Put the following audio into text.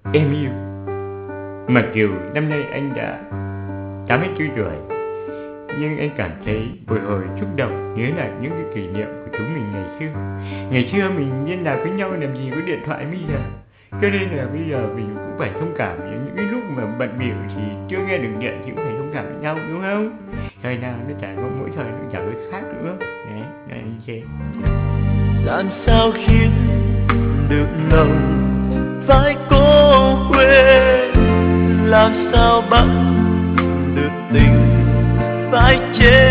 Em yêu, mặc dù năm nay anh đã 84 tuổi, nhưng anh cảm thấy bồi hồi xúc động nhớ lại những cái kỷ niệm của chúng mình ngày xưa. Ngày xưa mình liên lạc với nhau làm gì có điện thoại bây giờ, cho nên là bây giờ mình cũng phải thông cảm với những cái lúc mà bận bịu thì chưa nghe được điện thì cũng phải thông cảm với nhau, đúng không? Thời nào nó chả có, mỗi thời nó chả có khác nữa. Đấy, là như thế. Làm sao khiến được lòng phải cố quên, làm sao bắt được tình phải chết.